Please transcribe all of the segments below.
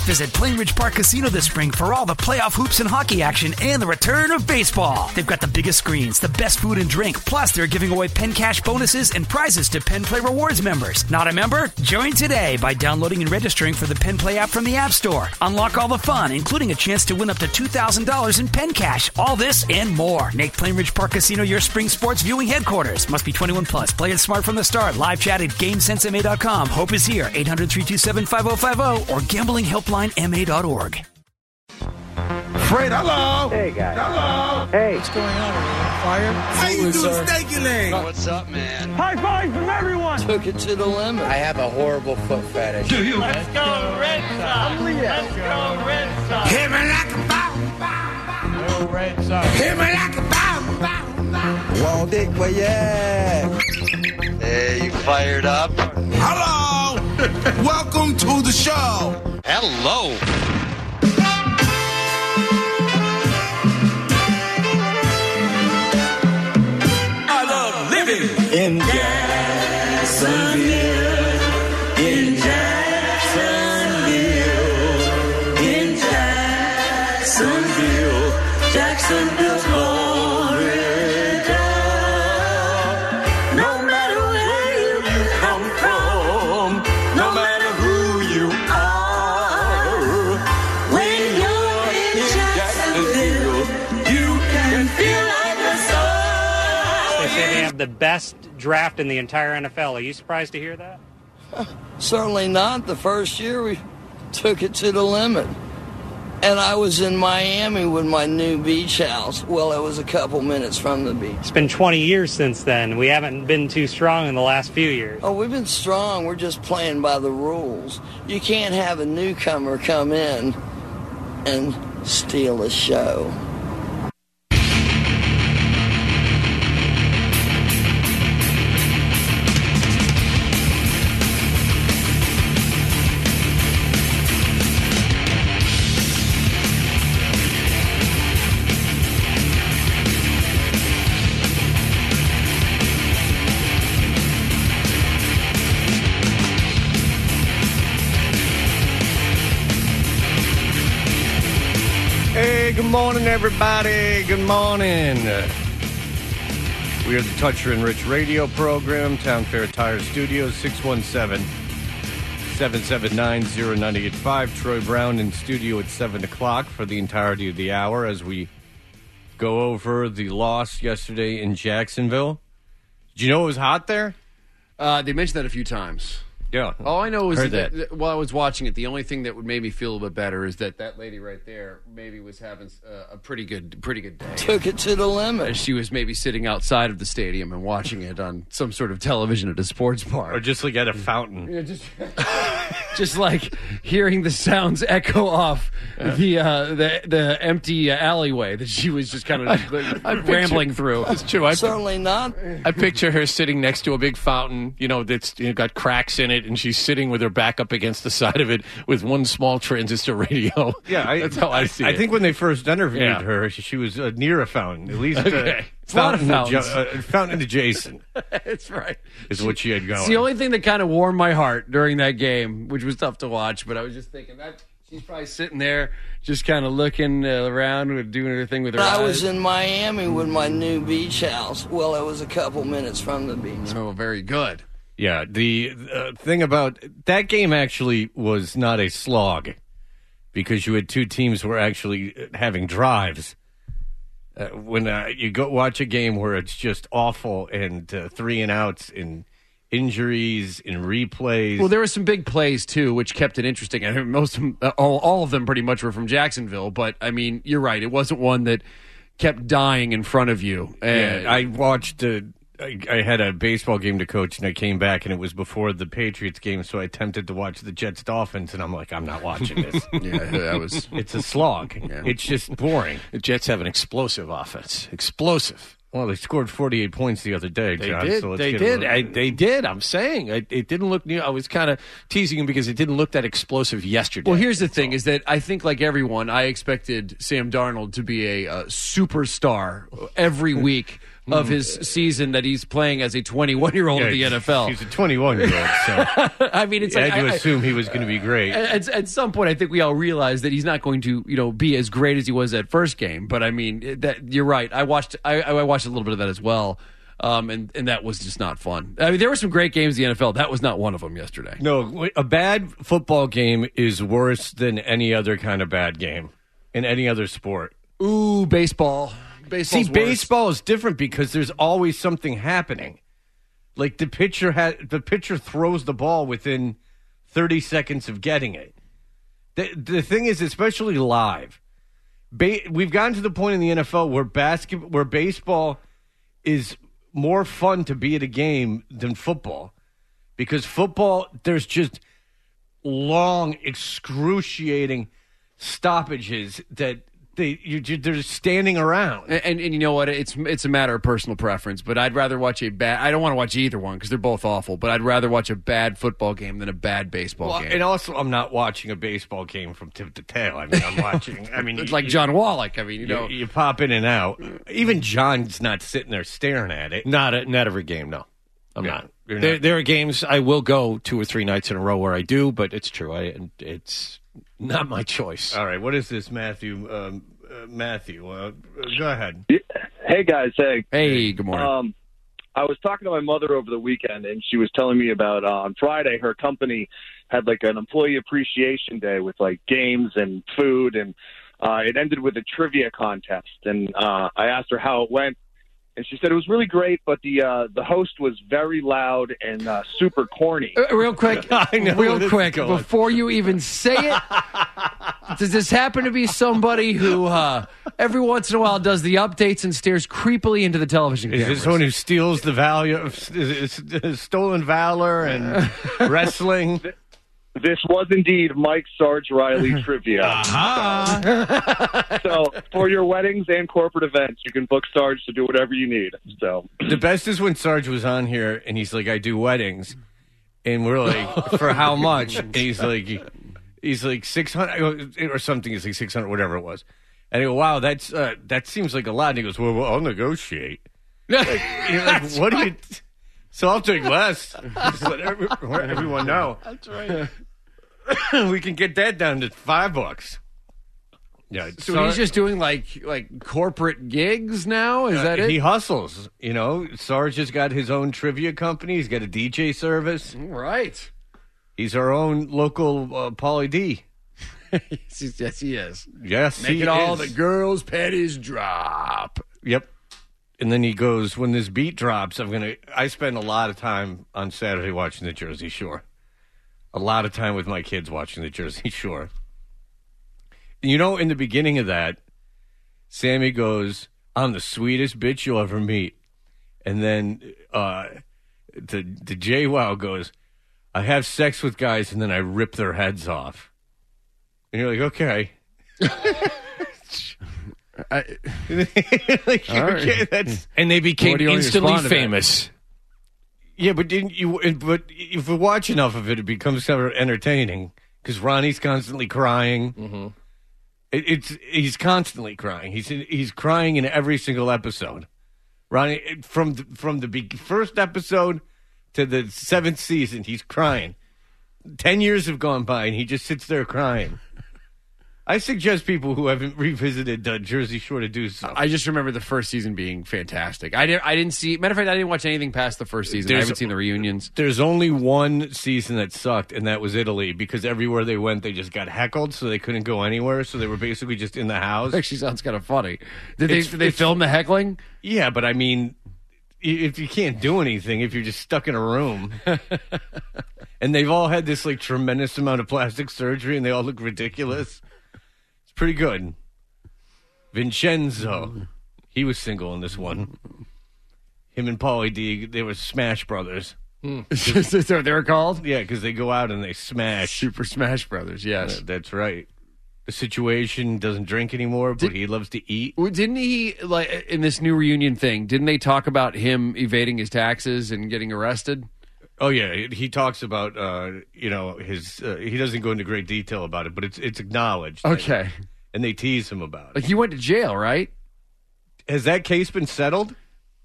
Visit Plainridge Park Casino this spring for all the playoff hoops and hockey action and the return of baseball. They've got the biggest screens, the best food and drink, plus they're giving away Penn Cash bonuses and prizes to Penn Play Rewards members. Not a member? Join today by downloading and registering for the Penn Play app from the App Store. Unlock all the fun, including a chance to win up to $2,000 in Penn Cash. All this and more. Make Plainridge Park Casino your spring sports viewing headquarters. Must be 21 plus. Play it smart from the start. Live chat at GameSenseMA.com. Hope is here. 800-327-5050 or gamblinghelplinema.org. Fred, hello. Hey, guys. Hello. Hey. What's going on? Are you on fire? How you doing, stanky leg? What's up, man? High five from everyone. Took it to the limit. I have a horrible foot fetish. Do you? Let's go Red Sox. Let's go Red Sox. Hit me like a bomb. Go Red Sox. Hit me like a bomb. Wall Dick, where you at? Hey, you fired up? Hello. Welcome to the show. Hello. I love living In Jacksonville, in Jacksonville, in Jacksonville, Jacksonville, Florida. No matter where you come from, no matter who you are, when you're in Jacksonville, you can feel like the sun. They say they have the best draft in the entire NFL. Are you surprised to hear that? Certainly not. The first year we took it to the limit. And I was in Miami with my new beach house. Well, it was a couple minutes from the beach. It's been 20 years since then. We haven't been too strong in the last few years. Oh, we've been strong. We're just playing by the rules. You can't have a newcomer come in and steal a show. Hey, good morning, everybody. Good morning. We are the Toucher and Rich radio program, Town Fair Tire Studios, 617-779-0985. Troy Brown in studio at 7 o'clock for the entirety of the hour as we go over the loss yesterday in Jacksonville. Did you know it was hot there? They mentioned that a few times. Yeah. All I know is Heard that while I was watching it, the only thing that would make me feel a little bit better is that lady right there maybe was having a pretty good day. Took it to the limit. She was maybe sitting outside of the stadium and watching it on some sort of television at a sports bar. Or just like at a fountain. Yeah, just like hearing the sounds echo off the empty alleyway that she was just kind of rambling through. It's true. Certainly not. I picture her sitting next to a big fountain, that's got cracks in it, and she's sitting with her back up against the side of it with one small transistor radio. Yeah, that's how I see it. I think when they first interviewed her, she was near a fountain, at least It's a lot of fountains. Fountain adjacent. That's right. Is what she had going. It's the only thing that kind of warmed my heart during that game, which was tough to watch. But I was just thinking that she's probably sitting there, just kind of looking around, doing her thing with her eyes. I was in Miami with my new beach house. Well, it was a couple minutes from the beach. Oh, very good. Yeah, the thing about that game actually was not a slog because you had two teams who were actually having drives. When you go watch a game where it's just awful and 3 and outs and injuries and replays. Well, there were some big plays too, which kept it interesting. I mean, all of them pretty much were from Jacksonville. But I mean, you're right; it wasn't one that kept dying in front of you. Yeah, I watched. I had a baseball game to coach, and I came back, and it was before the Patriots game, so I attempted to watch the Jets-Dolphins, and I'm like, I'm not watching this. It's a slog. Yeah. It's just boring. The Jets have an explosive offense. Explosive. Well, they scored 48 points the other day, John. They did. I'm saying it didn't look new. I was kind of teasing him because it didn't look that explosive yesterday. Well, here's the thing: is that I think, like everyone, I expected Sam Darnold to be a superstar every week of his season that he's playing as a 21-year-old in the NFL. He's a 21-year-old, so I mean, it's I had to assume he was going to be great. At some point, I think we all realize that he's not going to, be as great as he was that first game. But I mean, that you're right. I watched a little bit of that as well, and that was just not fun. I mean, there were some great games in the NFL. That was not one of them yesterday. No, a bad football game is worse than any other kind of bad game in any other sport. Ooh, baseball. See, baseball is different because there's always something happening. Like the pitcher throws the ball within 30 seconds of getting it. The thing is, especially live, we've gotten to the point in the NFL where baseball is more fun to be at a game than football, because football, there's just long, excruciating stoppages that they're just standing around. And you know what? It's a matter of personal preference, but I'd rather watch I don't want to watch either one because they're both awful, but I'd rather watch a bad football game than a bad baseball game. And also, I'm not watching a baseball game from tip to tail. I mean, I'm watching. I mean, it's like John Wallach. I mean, you pop in and out. Even John's not sitting there staring at it. Not every game, no. I'm not. There are games I will go 2 or 3 nights in a row where I do, but it's true. It's not my choice. All right, what is this, Matthew? Matthew, go ahead. Hey, guys. Hey, good morning. I was talking to my mother over the weekend, and she was telling me about on Friday her company had like an employee appreciation day with like games and food, and it ended with a trivia contest. And I asked her how it went, and she said it was really great, but the host was very loud and super corny. Real quick, before you even say it, does this happen to be somebody who every once in a while does the updates and stares creepily into the television cameras? Is this someone who steals the value of stolen valor and wrestling? This was indeed Mike Sarge Riley trivia. So for your weddings and corporate events, you can book Sarge to do whatever you need. So the best is when Sarge was on here and he's like, "I do weddings," and we're like, "For how much?" And he's like 600 or something. He's like 600, whatever it was. And I go, "Wow, that seems like a lot." And he goes, "Well, I'll negotiate." Like, what do you? So I'll take less. Just let everyone know. That's right. We can get that down to $5. Yeah. So he's just doing like corporate gigs now? Is that it? He hustles. Sarge has got his own trivia company. He's got a DJ service. Right. He's our own local Pauly D. Yes, he is. Yes, Making all the girls' panties drop. Yep. And then he goes, when this beat drops, I spend a lot of time on Saturday watching the Jersey Shore. A lot of time with my kids watching the Jersey Shore. In the beginning of that, Sammy goes, "I'm the sweetest bitch you'll ever meet." And then the JWoww goes, "I have sex with guys and then I rip their heads off." And you're like, okay. And they became instantly famous. Yeah, but if you watch enough of it, it becomes kind of entertaining because Ronnie's constantly crying. Mm-hmm. He's constantly crying. He's crying in every single episode. Ronnie, from the first episode to the 7th season, he's crying. 10 years have gone by, and he just sits there crying. I suggest people who haven't revisited Jersey Shore to do so. I just remember the first season being fantastic. I didn't see. Matter of fact, I didn't watch anything past the first season. I haven't seen the reunions. There's only one season that sucked, and that was Italy, because everywhere they went, they just got heckled, so they couldn't go anywhere. So they were basically just in the house. Actually, sounds kind of funny. Did they film the heckling? Yeah, but I mean, if you can't do anything, if you're just stuck in a room, and they've all had this tremendous amount of plastic surgery, and they all look ridiculous. Pretty good. Vincenzo, he was single in this one. Him and Pauly D, they were Smash Brothers. Is that what they were called? Yeah, because they go out and they smash. Super Smash Brothers, yes. That's right. The Situation doesn't drink anymore, but he loves to eat. Didn't he, in this new reunion thing, didn't they talk about him evading his taxes and getting arrested? Oh, yeah. He talks about, his, he doesn't go into great detail about it, but it's acknowledged. Okay. And they tease him about it. He went to jail, right? Has that case been settled?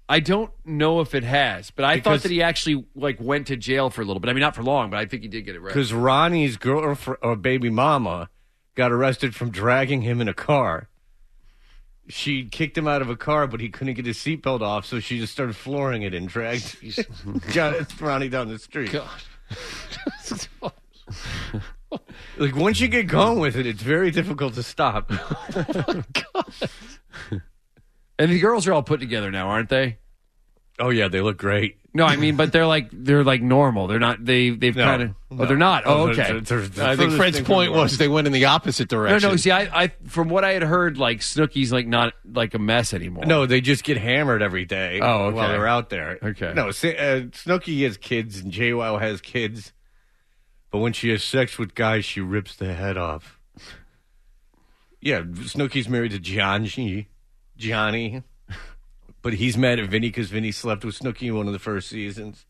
I don't know if it has, but I thought that he actually went to jail for a little bit. I mean, not for long, but I think he did get arrested. Because Ronnie's girlfriend or baby mama got arrested from dragging him in a car. She kicked him out of a car, but he couldn't get his seatbelt off, so she just started flooring it and dragged Ronnie down the street. God. Like, once you get going with it, it's very difficult to stop. Oh, God. And the girls are all put together now, aren't they? Oh yeah, they look great. No, I mean, but they're like normal. They're not. They've kind of. Oh, they're not. Oh, okay. I think Fred's point was they went in the opposite direction. No. See, I from what I had heard, Snooki's not a mess anymore. No, they just get hammered every day. Oh, okay. While they're out there. Okay. No, Snooki has kids and JWoww has kids, but when she has sex with guys, she rips the head off. Yeah, Snooki's married to Johnny, but he's mad at Vinny because Vinny slept with Snooki in one of the first seasons.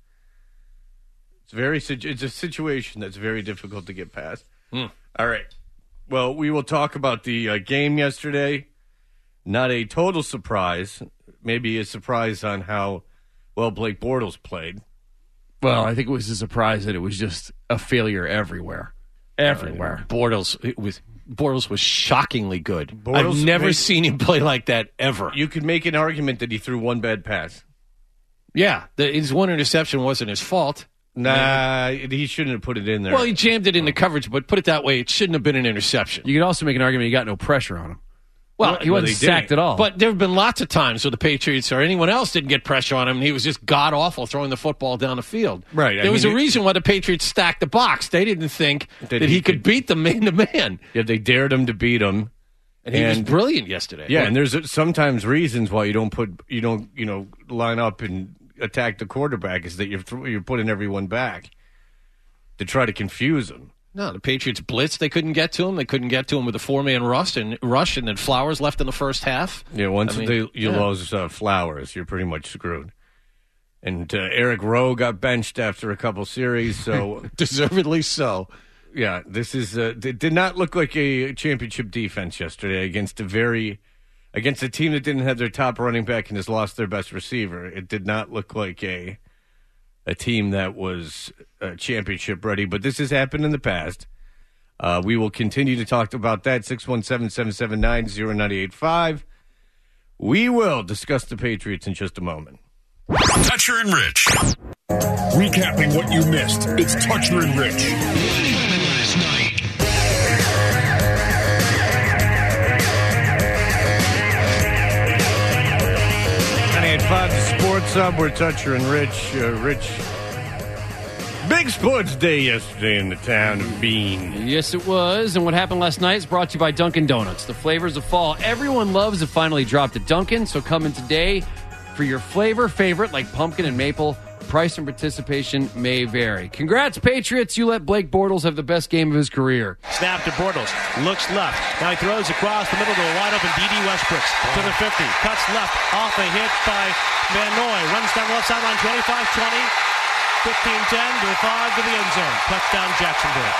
It's a situation that's very difficult to get past. All right. Well, we will talk about the game yesterday. Not a total surprise. Maybe a surprise on how well Blake Bortles played. Well, I think it was a surprise that it was just a failure everywhere. Everywhere. Bortles was shockingly good. I've never seen him play like that ever. You could make an argument that he threw one bad pass. Yeah, his one interception wasn't his fault. Nah, he shouldn't have put it in there. Well, he jammed it into coverage, but put it that way, it shouldn't have been an interception. You could also make an argument he got no pressure on him. Well, he wasn't sacked at all. But there have been lots of times where the Patriots or anyone else didn't get pressure on him, and he was just god-awful throwing the football down the field. Right. There was a reason why the Patriots stacked the box. They didn't think that he could beat them man-to-man. Yeah, they dared him to beat him. And he was brilliant yesterday. Yeah, and there's sometimes reasons why you don't line up and attack the quarterback is that you're putting everyone back to try to confuse him. No, the Patriots blitzed. They couldn't get to him. They couldn't get to him with a four-man rush, and then Flowers left in the first half. Yeah, once you lose Flowers, you're pretty much screwed. And Eric Rowe got benched after a couple series, so deservedly so. Yeah, this is it did not look like a championship defense yesterday against a team that didn't have their top running back and has lost their best receiver. It did not look like a team that was championship ready, but this has happened in the past. We will continue to talk about that. 617-779-0985. We will discuss the Patriots in just a moment. Toucher and Rich. Recapping what you missed. It's Toucher and Rich. Last night. The Sports Hub, we're Toucher and Rich. Big sports day yesterday in the town of Bean. Yes, it was. And what happened last night is brought to you by Dunkin' Donuts. The flavors of fall everyone loves have finally dropped at Dunkin', so come in today for your flavor favorite like pumpkin and maple. Price and participation may vary. Congrats, Patriots. You let Blake Bortles have the best game of his career. Snap to Bortles. Looks left. Now he throws across the middle to a wide open D.D. Westbrooks to the 50. Cuts left. Off a hit by Van Noy. Runs down the left sideline. 25-20. 15-10 to the 5 to the end zone. Touchdown Jacksonville.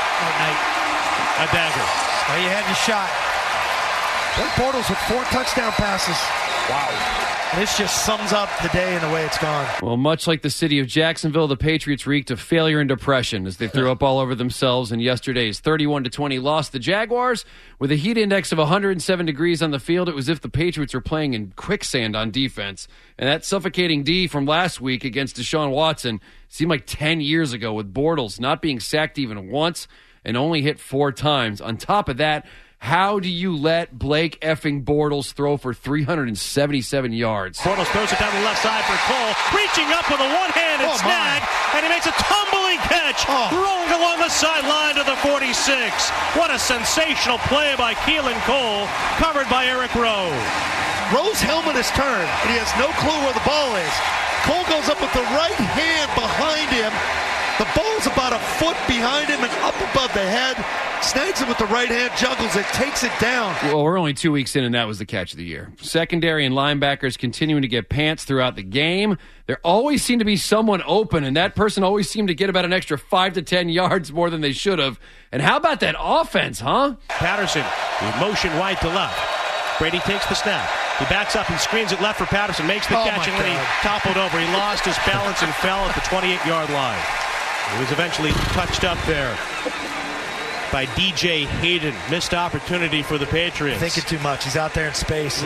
A dagger. Well, you had your shot. Blake Bortles with 4 touchdown passes. Wow. This just sums up the day and the way it's gone. Well, much like the city of Jacksonville, the Patriots reeked of failure and depression as they threw up all over themselves in yesterday's 31-20 loss to the Jaguars. With a heat index of 107 degrees on the field, it was as if the Patriots were playing in quicksand on defense. And that suffocating D from last week against Deshaun Watson seemed like 10 years ago, with Bortles not being sacked even once and only hit 4 times. On top of that, how do you let Blake effing Bortles throw for 377 yards? Bortles throws it down the left side for Cole, reaching up with a one-handed snag, and he makes a tumbling catch, rolling along the sideline to the 46. What a sensational play by Keelan Cole, covered by Eric Rowe. Rowe's helmet is turned, and he has no clue where the ball is. Cole goes up with the right hand behind him. The ball's about a foot behind him and up above the head. Snags it with the right hand, juggles it, takes it down. Well, we're only 2 weeks in, and that was the catch of the year. Secondary and linebackers continuing to get pants throughout the game. There always seemed to be someone open, and that person always seemed to get about an extra 5 to 10 yards more than they should have. And how about that offense, huh? Patterson with motion wide to left. Brady takes the snap. He backs up and screens it left for Patterson, makes the catch, and then he toppled over. He lost his balance and fell at the 28-yard line. He was eventually touched up there by DJ Hayden. Missed opportunity for the Patriots. Thinking too much. He's out there in space.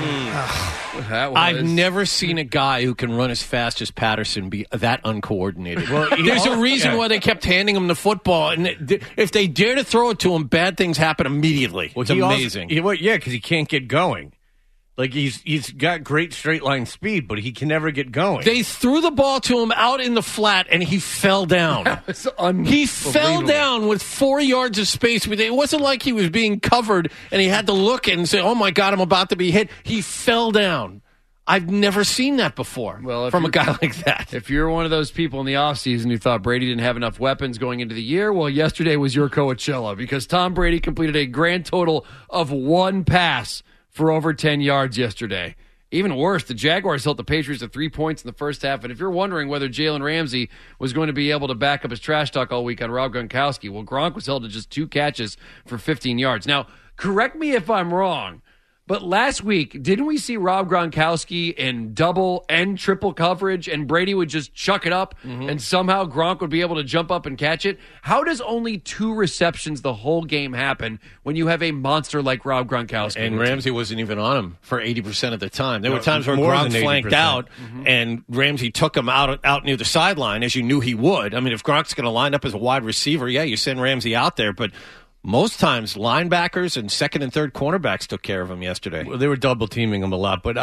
I've never seen a guy who can run as fast as Patterson be that uncoordinated. Well, there's a reason why they kept handing him the football, and if they dare to throw it to him, bad things happen immediately. It's amazing. Because he can't get going. Like, he's got great straight line speed, but he can never get going. They threw the ball to him out in the flat, and he fell down. He fell down with 4 yards of space. It wasn't like he was being covered, and he had to look and say, oh, my God, I'm about to be hit. He fell down. I've never seen that before from a guy like that. If you're one of those people in the offseason who thought Brady didn't have enough weapons going into the year, well, yesterday was your Coachella, because Tom Brady completed a grand total of 1 pass for over 10 yards yesterday. Even worse, the Jaguars held the Patriots to 3 points in the first half. And if you're wondering whether Jalen Ramsey was going to be able to back up his trash talk all week on Rob Gronkowski, well, Gronk was held to just 2 catches for 15 yards. Now, correct me if I'm wrong, but last week, didn't we see Rob Gronkowski in double and triple coverage, and Brady would just chuck it up, and somehow Gronk would be able to jump up and catch it? How does only 2 receptions the whole game happen when you have a monster like Rob Gronkowski? And Ramsey wasn't even on him for 80% of the time. There were times where Gronk flanked out, and Ramsey took him out near the sideline, as you knew he would. I mean, if Gronk's going to line up as a wide receiver, yeah, you send Ramsey out there, but most times, linebackers and second and third cornerbacks took care of him yesterday. Well, they were double teaming him a lot, but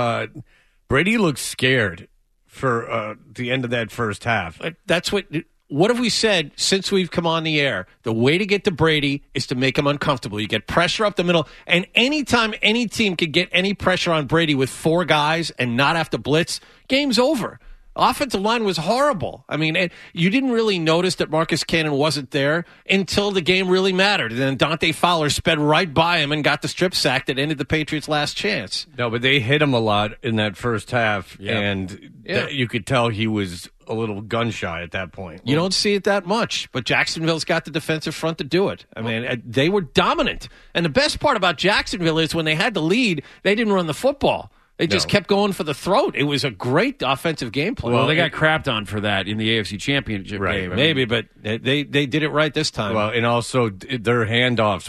Brady looked scared for the end of that first half. That's what have we said since we've come on the air? The way to get to Brady is to make him uncomfortable. You get pressure up the middle, and anytime any team could get any pressure on Brady with 4 guys and not have to blitz, game's over. Offensive line was horrible. I mean, you didn't really notice that Marcus Cannon wasn't there until the game really mattered. And then Dante Fowler sped right by him and got the strip sack that ended the Patriots' last chance. No, but they hit him a lot in that first half, and you could tell he was a little gun-shy at that point. You don't see it that much, but Jacksonville's got the defensive front to do it. I mean, they were dominant. And the best part about Jacksonville is when they had the lead, they didn't run the football. They just kept going for the throat. It was a great offensive game plan. Well, they got crapped on for that in the AFC Championship game. Maybe, but they did it right this time. Well, and also their handoffs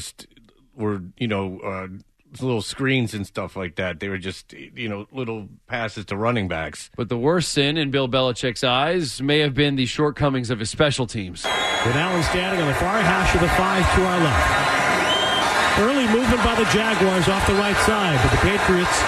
were little screens and stuff like that. They were just, little passes to running backs. But the worst sin in Bill Belichick's eyes may have been the shortcomings of his special teams. With Allen standing on the far hash of the 5 to our left. Early movement by the Jaguars off the right side, but the Patriots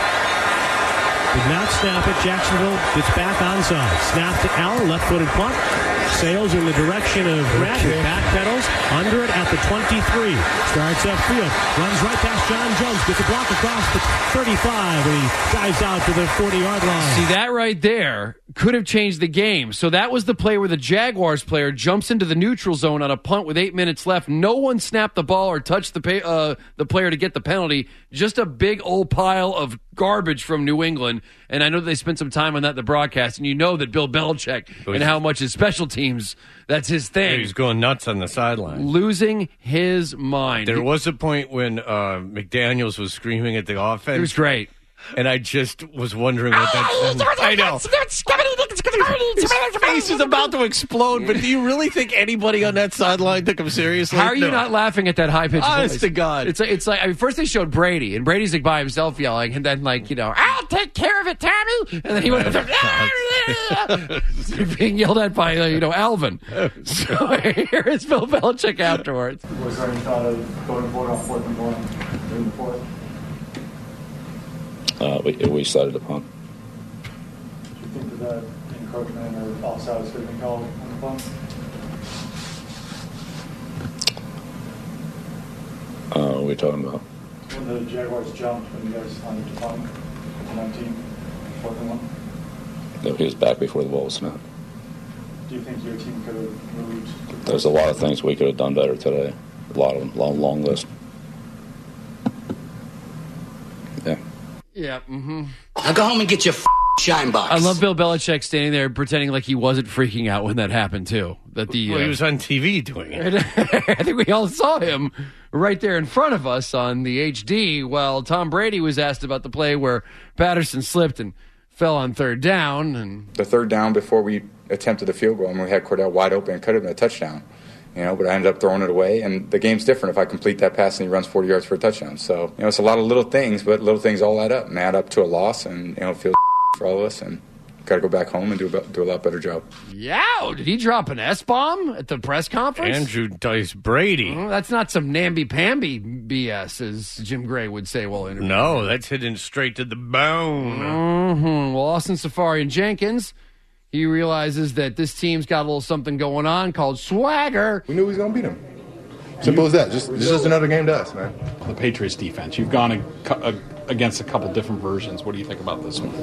did not snap it. Jacksonville gets back onside. Snap to Allen, left-footed punt. Sails in the direction of Grant. Backpedals under it at the 23. Starts upfield. Runs right past John Jones. Gets a block across the 35. And he dives out to the 40-yard line. See, that right there could have changed the game. So that was the play where the Jaguars player jumps into the neutral zone on a punt with 8 minutes left. No one snapped the ball or touched the player to get the penalty. Just a big old pile of garbage from New England. And I know they spent some time on that in the broadcast. And you know that Bill Belichick and how much his special teams, that's his thing. He was going nuts on the sideline. Losing his mind. There was a point when McDaniels was screaming at the offense. It was great. And I just was wondering what that... I know. His face is about to explode, but do you really think anybody on that sideline took him seriously? How are you not laughing at that high-pitched voice? Honest to God. It's like, I mean, first they showed Brady, and Brady's like by himself yelling, and then I'll take care of it, Tommy! And then he went being yelled at by, Alvin. So here is Bill Belichick afterwards. Was there any thought of going forward on 4th and 1 during the 4th? We started to punt. Do you think that encroachment or offside should have been called on the punt? What are we talking about? When the Jaguars jumped when you guys funded to punt to 19, 4th and 1? No, he was back before the ball was snapped. Do you think your team could have moved? There's a lot of things we could have done better today. A lot of them, long list. Yeah. Yeah. Mm-hmm. Now go home and get your shine box. I love Bill Belichick standing there pretending like he wasn't freaking out when that happened too. That he was on TV doing it. I think we all saw him right there in front of us on the HD. Well, Tom Brady was asked about the play where Patterson slipped and fell on third down. And the third down before we attempted the field goal, and we had Cordell wide open and could have been a touchdown. But I ended up throwing it away, and the game's different if I complete that pass and he runs 40 yards for a touchdown. So, it's a lot of little things, but little things all add up and add up to a loss, and, it feels for all of us, and got to go back home and do a lot better job. Yow! Did he drop an S-bomb at the press conference? Andrew Dice Brady. Oh, that's not some namby-pamby BS, as Jim Gray would say while interviewing. No, that's hitting straight to the bone. Mm-hmm. Well, Austin Safarian-Jenkins, he realizes that this team's got a little something going on called swagger. We knew he was going to beat him. Simple as that. Just another game to us, man. The Patriots defense, you've gone against a couple different versions. What do you think about this one?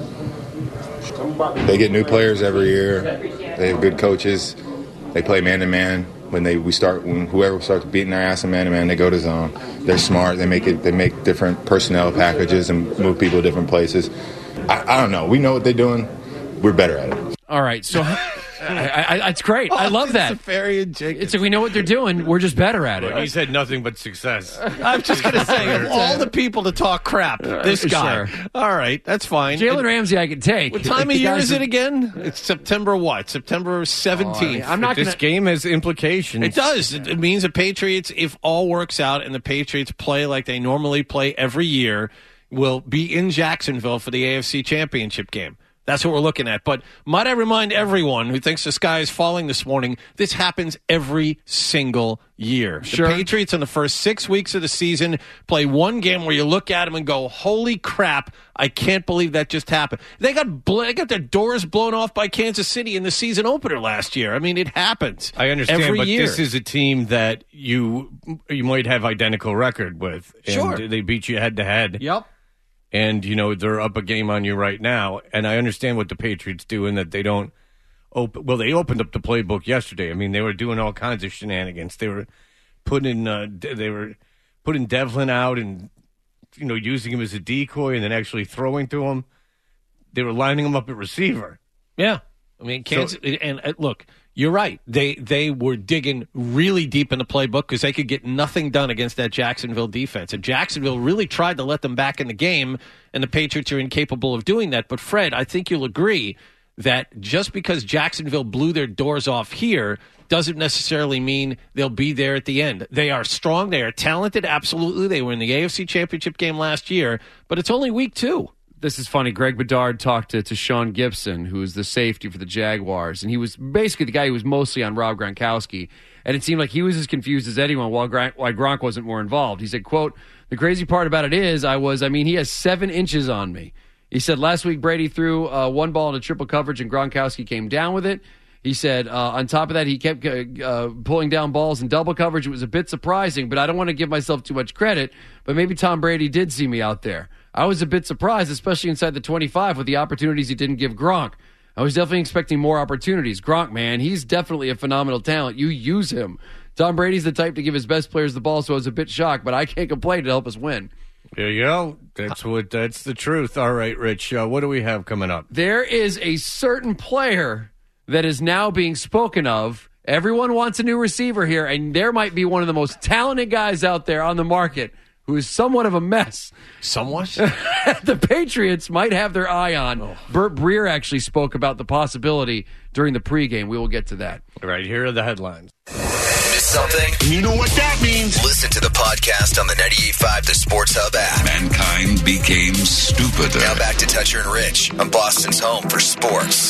They get new players every year. They have good coaches. They play man-to-man. When whoever starts beating their ass in man-to-man, they go to zone. They're smart. They make different personnel packages and move people to different places. I don't know. We know what they're doing. We're better at it. All right, so it's great. I love that. It's like we know what they're doing. We're just better at it. He's had nothing but success. I'm just going to say, of all the people to talk crap, this guy. Sure. All right, that's fine. Jalen Ramsey I can take. What time of year is it again? It's September what? September 17th. I'm not This game has implications. It does. It means the Patriots, if all works out and the Patriots play like they normally play every year, will be in Jacksonville for the AFC Championship game. That's what we're looking at. But might I remind everyone who thinks the sky is falling this morning, this happens every single year. Sure. The Patriots in the first 6 weeks of the season play one game where you look at them and go, holy crap, I can't believe that just happened. They got their doors blown off by Kansas City in the season opener last year. I mean, it happens. I understand, every but year. This is a team that you might have identical record with. And Sure. they beat you head-to-head. Yep. And, they're up a game on you right now. And I understand what the Patriots do in that they don't open. Well, they opened up the playbook yesterday. I mean, they were doing all kinds of shenanigans. They were putting Devlin out and, using him as a decoy and then actually throwing to him. They were lining him up at receiver. Yeah. I mean, Kansas, and look, you're right. They were digging really deep in the playbook because they could get nothing done against that Jacksonville defense. And Jacksonville really tried to let them back in the game, and the Patriots are incapable of doing that. But, Fred, I think you'll agree that just because Jacksonville blew their doors off here doesn't necessarily mean they'll be there at the end. They are strong. They are talented, absolutely. They were in the AFC Championship game last year, but it's only week 2. This is funny. Greg Bedard talked to Sean Gibson, who is the safety for the Jaguars, and he was basically the guy who was mostly on Rob Gronkowski, and it seemed like he was as confused as anyone why Gronk wasn't more involved. He said, quote, the crazy part about it is he has 7 inches on me. He said last week Brady threw one ball into triple coverage and Gronkowski came down with it. He said on top of that, he kept pulling down balls in double coverage. It was a bit surprising, but I don't want to give myself too much credit, but maybe Tom Brady did see me out there. I was a bit surprised, especially inside the 25 with the opportunities he didn't give Gronk. I was definitely expecting more opportunities. Gronk, man, he's definitely a phenomenal talent. You use him. Tom Brady's the type to give his best players the ball, so I was a bit shocked, but I can't complain to help us win. There you go. That's the truth. All right, Rich, what do we have coming up? There is a certain player that is now being spoken of. Everyone wants a new receiver here, and there might be one of the most talented guys out there on the market who is somewhat of a mess. Somewhat? The Patriots might have their eye on. Oh. Burt Breer actually spoke about the possibility during the pregame. We will get to that. All right, here are the headlines. Miss something? You know what that means. Listen to the podcast on the 98.5 The Sports Hub app. Mankind became stupider. Now back to Toucher and Rich on Boston's home for sports.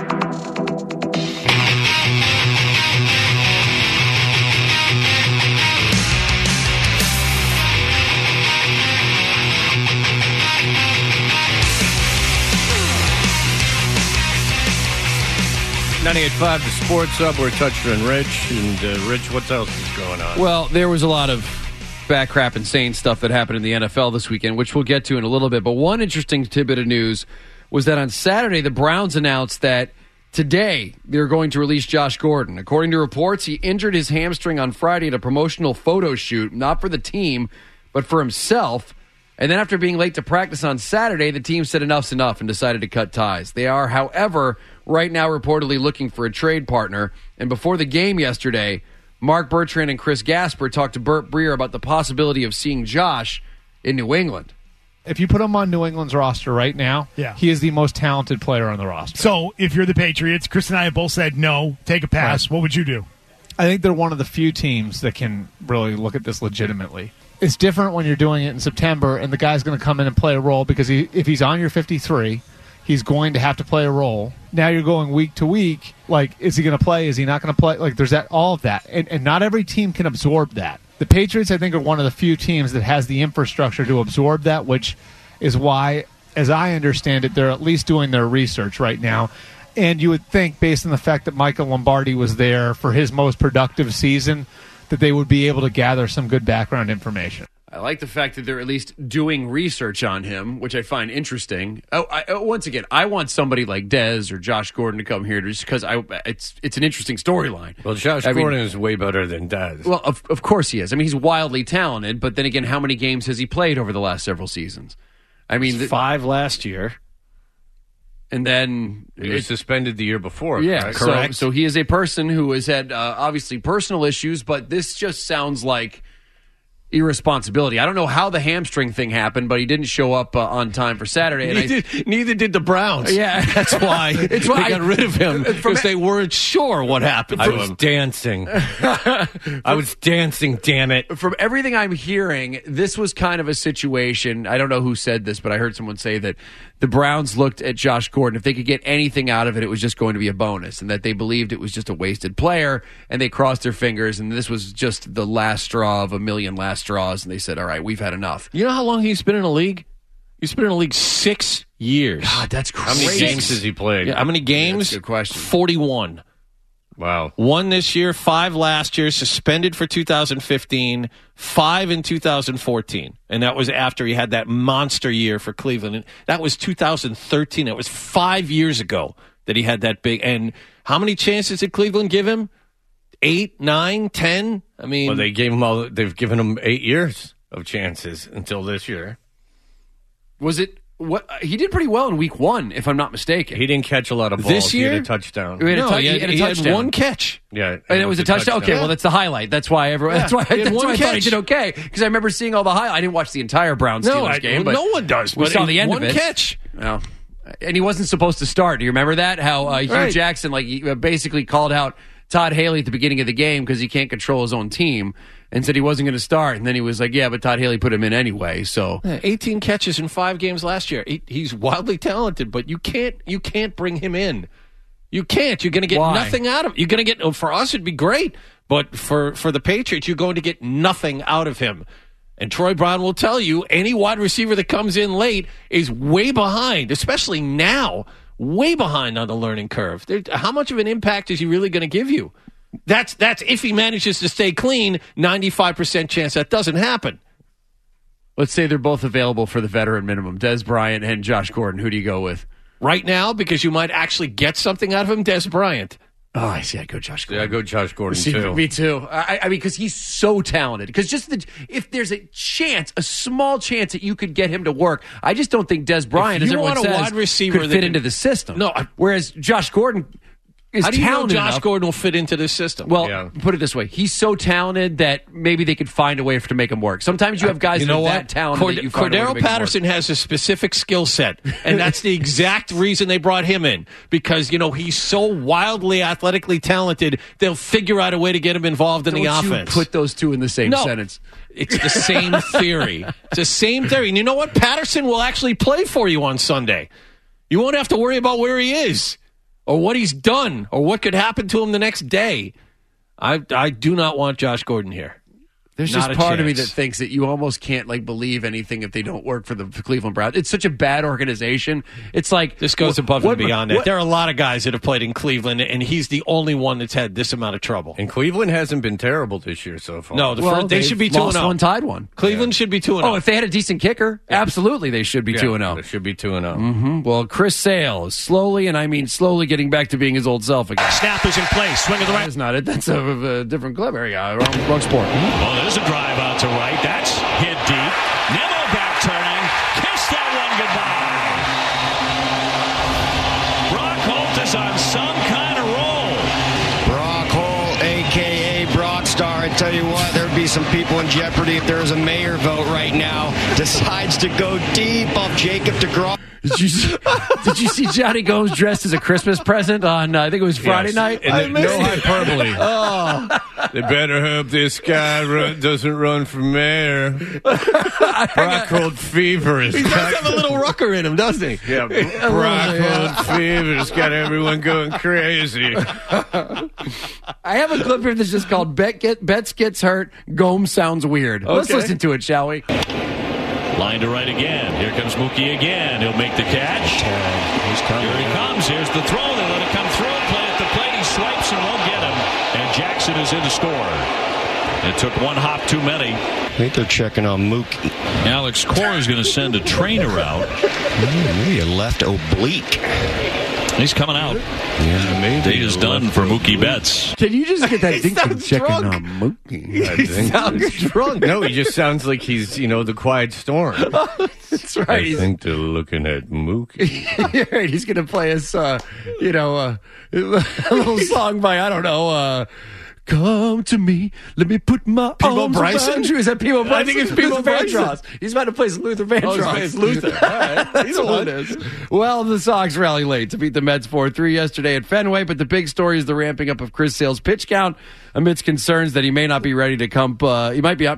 .98.5 The Sports Hub. We're Toucher and Rich. And Rich, what else is going on? Well, there was a lot of back crap insane stuff that happened in the NFL this weekend, which we'll get to in a little bit. But one interesting tidbit of news was that on Saturday, the Browns announced that today they're going to release Josh Gordon. According to reports, he injured his hamstring on Friday at a promotional photo shoot, not for the team, but for himself. And then after being late to practice on Saturday, the team said enough's enough and decided to cut ties. They are, however, right now reportedly looking for a trade partner. And before the game yesterday, Mark Bertrand and Chris Gasper talked to Burt Breer about the possibility of seeing Josh in New England. If you put him on New England's roster right now, he is the most talented player on the roster. So if you're the Patriots, Chris and I have both said no, take a pass. Right. What would you do? I think they're one of the few teams that can really look at this legitimately. It's different when you're doing it in September and the guy's going to come in and play a role because if he's on your 53, he's going to have to play a role. Now you're going week to week. Like, is he going to play? Is he not going to play? Like, there's all of that. And not every team can absorb that. The Patriots, I think, are one of the few teams that has the infrastructure to absorb that, which is why, as I understand it, they're at least doing their research right now. And you would think, based on the fact that Michael Lombardi was there for his most productive season, that they would be able to gather some good background information. I like the fact that they're at least doing research on him, which I find interesting. Once again, I want somebody like Dez or Josh Gordon to come here just because it's an interesting storyline. Well, Josh Gordon is way better than Dez. Well, of course he is. I mean, he's wildly talented, but then again, how many games has he played over the last several seasons? I mean, 5 last year. And then he was suspended the year before. Yeah, correct. So he is a person who has had obviously personal issues, but this just sounds like irresponsibility. I don't know how the hamstring thing happened, but he didn't show up on time for Saturday. And neither did the Browns. Yeah, that's why they got rid of him because they weren't sure what happened to him. I was dancing. I was dancing, damn it. From everything I'm hearing, this was kind of a situation. I don't know who said this, but I heard someone say that the Browns looked at Josh Gordon. If they could get anything out of it, it was just going to be a bonus, and that they believed it was just a wasted player, and they crossed their fingers, and this was just the last straw of a million last straws, and they said, all right, we've had enough. You know how long he's been in the league? He's been in the league 6 years. God, that's crazy. How many games has he played? Yeah, how many games? That's a good question. 41. Wow. 1 this year, 5 last year, suspended for 2015, 5 in 2014. And that was after he had that monster year for Cleveland. And that was 2013. It was 5 years ago that he had that big. And how many chances did Cleveland give him? 8, 9, 10? I mean, well, they've given him 8 years of chances until this year. Was it? What he did pretty well in week 1, if I'm not mistaken. He didn't catch a lot of balls. This year, he had a touchdown. He had 1 catch. Yeah, and it was a touchdown. Okay, well, that's the highlight. That's why I thought he did okay, because I remember seeing all the highlights. I didn't watch the entire Browns-Steelers game, but no one does. We saw the end of it. 1 catch. No. And he wasn't supposed to start. Do you remember that? How Hugh Jackson basically called out Todd Haley at the beginning of the game because he can't control his own team, and said he wasn't going to start. And then he was like, yeah, but Todd Haley put him in anyway. So 18 catches in 5 games last year. He's wildly talented, but you can't bring him in. You can't. You're going to get nothing out of it. You're going to get, for us, it'd be great. But for the Patriots, you're going to get nothing out of him. And Troy Brown will tell you, any wide receiver that comes in late is way behind, especially now, way behind on the learning curve. How much of an impact is he really going to give you? That's if he manages to stay clean, 95% chance that doesn't happen. Let's say they're both available for the veteran minimum, Dez Bryant and Josh Gordon. Who do you go with? Right now, because you might actually get something out of him, Dez Bryant. Oh, I see. I go Josh Gordon. Yeah, I go Josh Gordon, too. Me too. I mean, because he's so talented. Because if there's a chance, a small chance that you could get him to work, I just don't think Dez Bryant, as everyone says, wide receiver could fit into the system. No. Whereas Josh Gordon is talented. How do you know Josh enough. Gordon will fit into this system? Well, put it this way. He's so talented that maybe they could find a way to make him work. Sometimes you have guys that are that talented that you find a way to Cordero make him Patterson work. has a specific skill set, and that's the exact reason they brought him in. Because, he's so wildly athletically talented, they'll figure out a way to get him involved in the offense. Put those two in the same sentence. It's the same theory. It's the same theory. And you know what? Patterson will actually play for you on Sunday. You won't have to worry about where he is, or what he's done, or what could happen to him the next day. I do not want Josh Gordon here. There's Not just a part of me chance. that thinks that you almost can't believe anything if they don't work for the Cleveland Browns. It's such a bad organization. It's like this goes above and beyond that. There are a lot of guys that have played in Cleveland, and he's the only one that's had this amount of trouble. And Cleveland hasn't been terrible this year so far. No, they should be 2-0. Lost one, tied one. Cleveland should be 2-0. Oh, if they had a decent kicker, absolutely they should be 2-0. They should be 2-0. Mm-hmm. Well, Chris Sale is slowly, and I mean slowly, getting back to being his old self again. Snap is in place. Swing of the right. That's not it. That's a different club area. Wrong sport. Oh, there's a drive out to right. That's hit deep. Nemo back turning. Kiss that one goodbye. Brock Holt is on some kind of roll. Brock Holt, a.k.a. Brock some people in jeopardy if there is a mayor vote right now. Decides to go deep off Jacob DeGrom. Did you see Johnny Gomes dressed as a Christmas present on, I think it was Friday night? And no hyperbole. They better hope this guy doesn't run for mayor. Brockhold fever is He does have a little rucker in him, doesn't he? Yeah, Brockhold fever's got everyone going crazy. I have a clip here that's just called Betts Gets Hurt, Gomes Sounds Weird. Let's listen to it, shall we? Line to right again. Here comes Mookie again. He'll make the catch. Here he comes. Here's the throw. They let it come through. Play at the plate. He swipes and won't get him. And Jackson is in to score. It took one hop too many. I think they're checking on Mookie. Alex Cora is going to send a trainer out. Maybe a left oblique. He's coming out. Yeah, maybe. Day is done for Mookie Betts. Can you just get that thing checking drunk. on Mookie? I think sounds drunk. No, he just sounds like he's, the quiet storm. That's right. I think they're looking at Mookie. Right, he's going to play us, a little song by, I don't know, come to me, let me put my arms around you. Is that Peebo Bryson? I think it's Peebo Bryson. Vandross. He's about to play some Luther Vandross. Oh, it's Luther. All right. That's what it is. Well, the Sox rally late to beat the Mets 4-3 yesterday at Fenway, but the big story is the ramping up of Chris Sale's pitch count amidst concerns that he may not be ready to come, come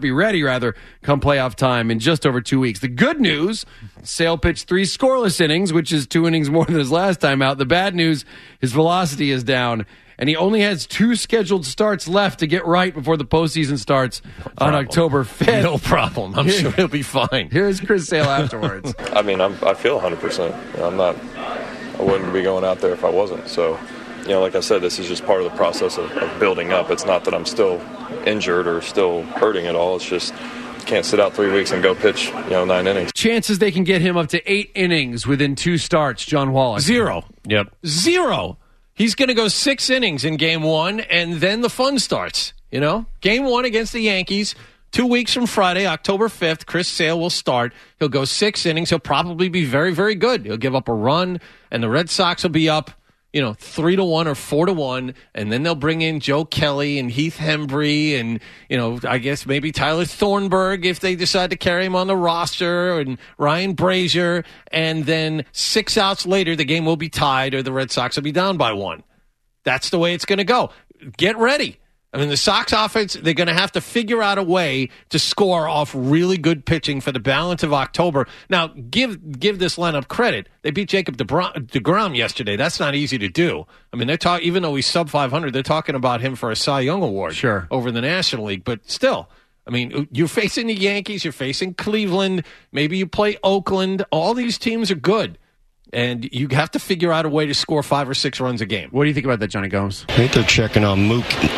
playoff time in just over 2 weeks. The good news, Sale pitched 3 scoreless innings, which is 2 innings more than his last time out. The bad news, his velocity is down. And he only has 2 scheduled starts left to get right before the postseason starts on October 5th. No problem. I'm sure he'll be fine. Here's Chris Sale afterwards. I mean, I feel 100%. I wouldn't be going out there if I wasn't. So, like I said, this is just part of the process of building up. It's not that I'm still injured or still hurting at all. It's just can't sit out 3 weeks and go pitch, 9 innings. Chances they can get him up to 8 innings within 2 starts, John Wallach. 0. Yep. 0. He's going to go 6 innings in game 1, and then the fun starts. Game 1 against the Yankees, 2 weeks from Friday, October 5th, Chris Sale will start. He'll go 6 innings. He'll probably be very, very good. He'll give up a run, and the Red Sox will be up, 3-1 or 4-1, and then they'll bring in Joe Kelly and Heath Hembree and, I guess maybe Tyler Thornburg if they decide to carry him on the roster, and Ryan Brazier, and then 6 outs later, the game will be tied or the Red Sox will be down by 1. That's the way it's going to go. Get ready. I mean, the Sox offense, they're going to have to figure out a way to score off really good pitching for the balance of October. Now, give this lineup credit. They beat Jacob DeGrom yesterday. That's not easy to do. I mean, even though he's sub 500, they're talking about him for a Cy Young Award over in the National League. But still, I mean, you're facing the Yankees, you're facing Cleveland, maybe you play Oakland. All these teams are good. And you have to figure out a way to score 5 or 6 runs a game. What do you think about that, Johnny Gomes? I think they're checking on Mookie.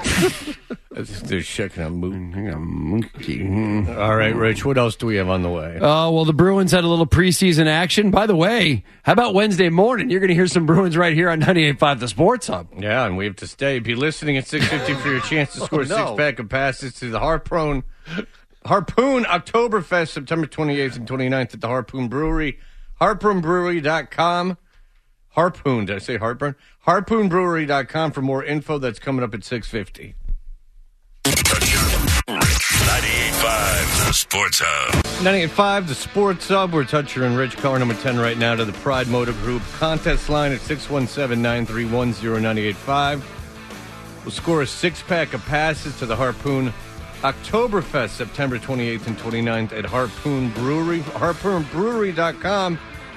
They're checking on Mookie. All right, Rich, what else do we have on the way? Well, the Bruins had a little preseason action. By the way, how about Wednesday morning? You're going to hear some Bruins right here on 98.5 The Sports Hub. Yeah, and we have to stay. Be listening at 6:50 for your chance to score a 6-pack of passes to the Harpoon Oktoberfest, September 28th and 29th at the Harpoon Brewery. HarpoonBrewery.com. Harpoon, did I say heartburn? HarpoonBrewery.com for more info. That's coming up at 6:50. 98.5 The Sports Hub. 98.5 The Sports Hub. We're Toucher and Rich, caller number 10 right now to the Pride Motor Group contest line at 617-931-0985. We'll score a 6-pack of passes to the Harpoon Oktoberfest, September 28th and 29th at Harpoon Brewery. HarpoonBrewery.com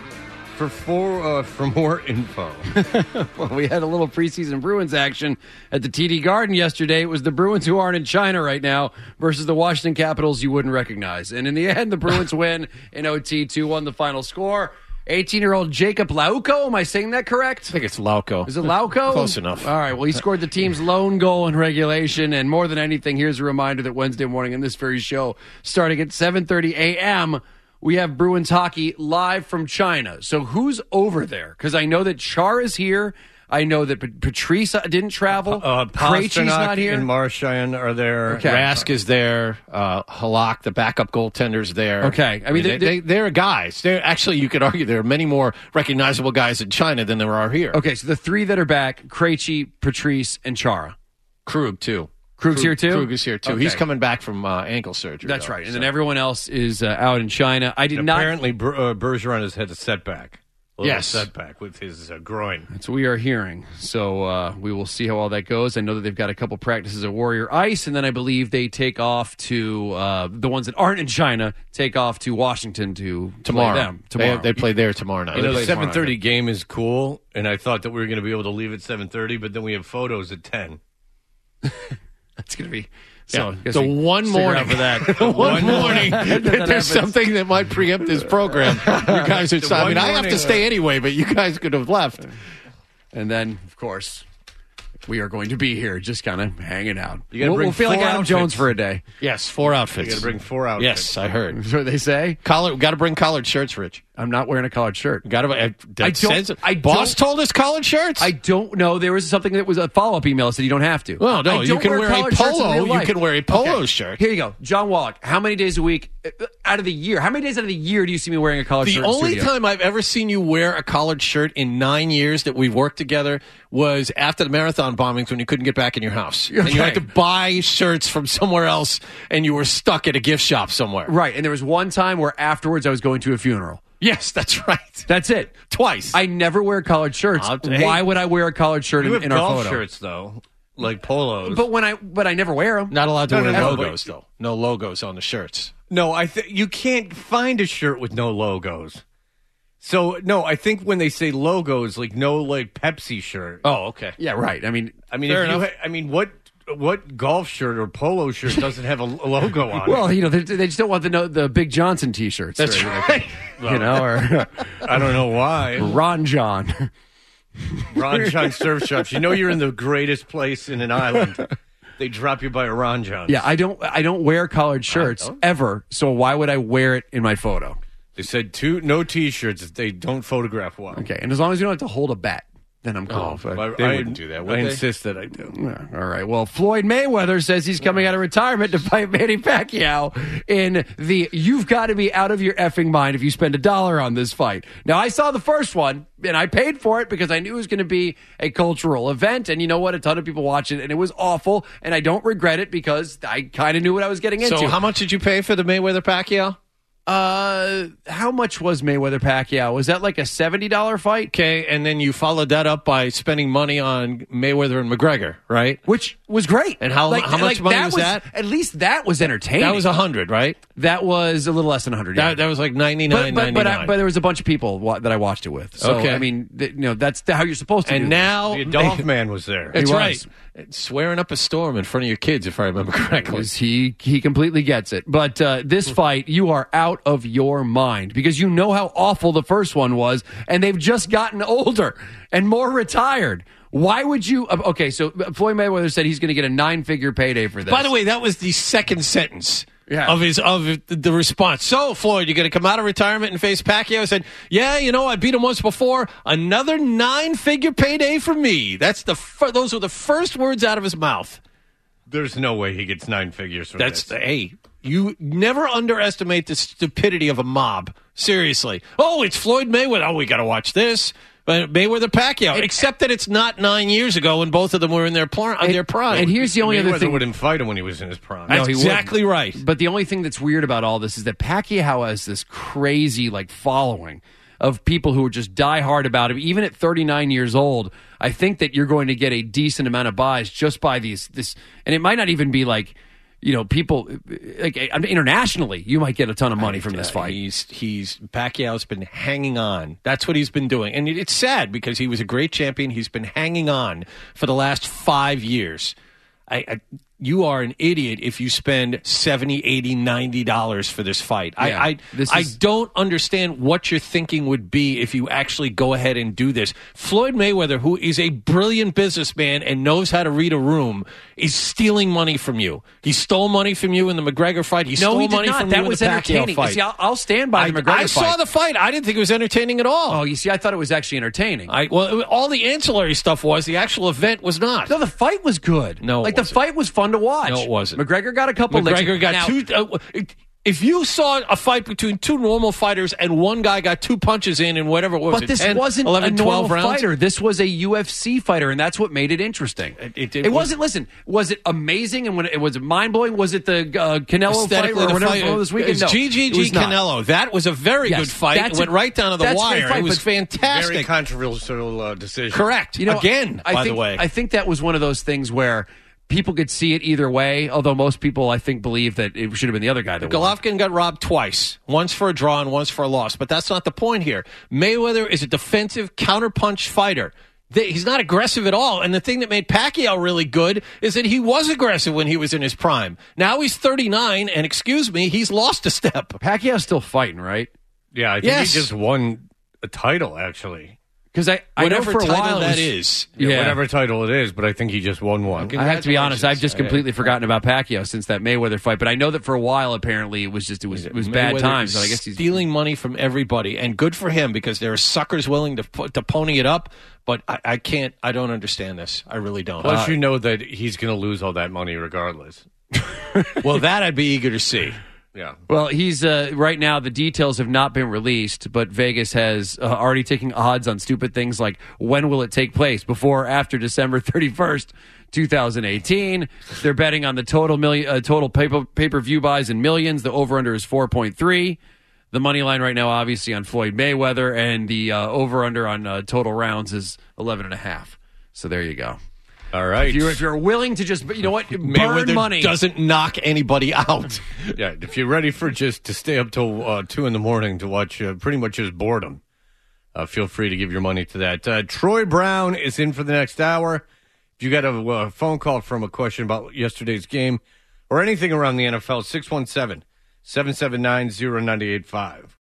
for more info. Well, we had a little preseason Bruins action at the TD Garden yesterday. It was the Bruins who aren't in China right now versus the Washington Capitals you wouldn't recognize. And in the end, the Bruins win in OT, 2-1 the final score. 18-year-old Jacob Lauko. Am I saying that correct? I think it's Lauko. Is it Lauko? Close enough. All right. Well, he scored the team's lone goal in regulation. And more than anything, here's a reminder that Wednesday morning on this very show, starting at 7:30 a.m., we have Bruins hockey live from China. So who's over there? Because I know that Char is here. I know that Patrice didn't travel. Krejci's not here. And Marchand are there. Okay. Rask is there. Halak, the backup goaltender's there. Okay. I mean, they're guys. They're actually, you could argue there are many more recognizable guys in China than there are here. Okay, so the 3 that are back, Krejci, Patrice, and Chara. Krug, too. Krug's here too? Krug is here too. Okay. He's coming back from ankle surgery. That's though, right. And so. then everyone else is out in China. I did not. Apparently, Bergeron has had a setback. A little Yes. setback with his groin. That's what we are hearing. So we will see how all that goes. I know that they've got a couple practices at Warrior Ice, and then I believe they take off to the ones that aren't in China take off to Washington to tomorrow. play them tomorrow. They play there tomorrow night. You know, the 7:30 game is cool, and I thought that we were going to be able to leave at 7:30, but then we have photos at 10. That's going to be... So yeah, the one morning for that. the one morning there's something that might preempt this program. You guys are. I mean, I have to stay anyway, but you guys could have left. And then, of course, we are going to be here, just kind of hanging out. You gotta bring we'll feel like 4 Adam outfits. Jones for a day. Yes, 4 outfits. You got to bring 4 outfits. Yes, I heard. That's what they say. Got to bring collared shirts, Rich. I'm not wearing a collared shirt. Got to. Boss told us collared shirts. I don't know. There was something that was a follow-up email that said you don't have to. Well, no, you can wear a polo. You can wear a polo Okay. shirt. Here you go. John Wallach, how many days a week out of the year? How many days out of the year do you see me wearing a collared shirt? The in only studio? time I've ever seen you wear a collared shirt in 9 years that we've worked together was after the marathon bombings when you couldn't get back in your house. And you had to buy shirts from somewhere else and you were stuck at a gift shop somewhere. Right. And there was one time where afterwards I was going to a funeral. Yes, that's right. That's it. Twice. I never wear collared shirts. Why would I wear a collared shirt You have in our golf photo? shirts, though, like polos. But I never wear them. Not allowed to wear no, logos, though. No logos on the shirts. No, you can't find a shirt with no logos. So, no, I think when they say logos, like no like Pepsi shirt. Oh, okay. Yeah, right. I mean, fair if you enough. what golf shirt or polo shirt doesn't have a logo on it? well, you know, they just don't want the Big Johnson T-shirts. That's right. You know, or I don't know why. Ron John. Ron John surf shops. You know you're in the greatest place in an island. They drop you by a Ron John. Yeah, I don't wear collared shirts ever. So why would I wear it in my photo? They said no T-shirts if they don't photograph well. Okay, and as long as you don't have to hold a bat, then I'm cool. They wouldn't do that, would I they? insist that I do. Yeah, all right. Well, Floyd Mayweather says he's coming out of retirement to fight Manny Pacquiao in the you've got to be out of your effing mind if you spend $1 on this fight. Now, I saw the first one, and I paid for it because I knew it was going to be a cultural event, and you know what? A ton of people watched it, and it was awful, and I don't regret it because I kind of knew what I was getting into. So how much did you pay for the Mayweather-Pacquiao? How much was Mayweather Pacquiao? Was that like a $70 fight? Okay, and then you followed that up by spending money on Mayweather and McGregor, right? Which was great. And how much money was that? At least that was entertaining. That was 100, right? That was a little less than 100. Yeah. That was like 99, but 99. there was a bunch of people that I watched it with. So, Okay. I mean, that's how you're supposed to do And this. now The Dolph Man was there. That's He was. right. Swearing up a storm in front of your kids, if I remember correctly. He completely gets it. But this fight, you are out of your mind because you know how awful the first one was, and they've just gotten older and more retired. Why would you? Okay, so Floyd Mayweather said he's going to get a 9-figure payday for this. By the way, that was the second sentence. Yeah. Of the response. So, Floyd, you're going to come out of retirement and face Pacquiao? I said, yeah, you know, I beat him once before. Another 9-figure payday for me. Those were the first words out of his mouth. There's no way he gets 9 figures from this. Hey, you never underestimate the stupidity of a mob. Seriously. Oh, it's Floyd Mayweather. Oh, we got to watch this. But Mayweather Pacquiao, except that it's not 9 years ago when both of them were in their prime. And here's the only other Mayweather thing. wouldn't fight him when he was in his prime. That's exactly right. But the only thing that's weird about all this is that Pacquiao has this crazy following of people who are just die hard about him. Even at 39 years old, I think that you're going to get a decent amount of buys just by this, and it might not even be people internationally, you might get a ton of money from this fight. Pacquiao's been hanging on. That's what he's been doing. And it's sad because he was a great champion. He's been hanging on for the last 5 years. You are an idiot if you spend $70, $80, $90 for this fight. Yeah, I don't understand what your thinking would be if you actually go ahead and do this. Floyd Mayweather, who is a brilliant businessman and knows how to read a room, is stealing money from you. He stole money from you in the McGregor fight. He stole money from you in the Pacquiao fight. See, I'll stand by the McGregor fight. I saw the fight. I didn't think it was entertaining at all. Oh, you see, I thought it was actually entertaining. All the ancillary stuff was. The actual event was not. No, the fight was good. No, the fight was fun to watch. No, it wasn't. McGregor got a couple. McGregor got two. If you saw a fight between two normal fighters and one guy got 2 punches in and whatever, what was But it, this 10, wasn't 11, a 12 normal rounds? fighter. This was a UFC fighter, and that's what made it interesting. It wasn't. Listen, was it amazing and when it was mind blowing? Was it the Canelo fight or whatever this weekend? No, GGG Canelo. That was a very good fight. It went right down to the wire. It was fantastic. Very controversial decision. Correct. Again, by the way. I think that was one of those things where people could see it either way, although most people, I think, believe that it should have been the other guy that won. Golovkin got robbed twice, once for a draw and once for a loss. But that's not the point here. Mayweather is a defensive counterpunch fighter. He's not aggressive at all. And the thing that made Pacquiao really good is that he was aggressive when he was in his prime. Now he's 39, and excuse me, he's lost a step. Pacquiao's still fighting, right? Yeah, I think he just won a title, actually. Because I know for a while that is. Yeah, whatever title it is, but I think he just won one. I have to be honest, I've just completely forgotten about Pacquiao since that Mayweather fight. But I know that for a while, apparently, it was bad times. But I guess he's stealing money from everybody, and good for him because there are suckers willing to pony it up. But I can't. I don't understand this. I really don't. Plus, you know that he's going to lose all that money regardless. Well, that I'd be eager to see. Yeah. Well, he's right now. The details have not been released, but Vegas has already taken odds on stupid things like when will it take place, before or after December 31st, 2018. They're betting on the total pay-per-view buys in millions. The over/under is 4.3. The money line right now, obviously, on Floyd Mayweather, and the over/under on total rounds is 11.5. So there you go. All right. If you're willing to just, you know what, burn Mayweather money. doesn't knock anybody out. Yeah, if you're ready for just to stay up till 2 in the morning to watch pretty much just boredom, feel free to give your money to that. Troy Brown is in for the next hour. If you got a phone call from a question about yesterday's game or anything around the NFL, 617-779-0985.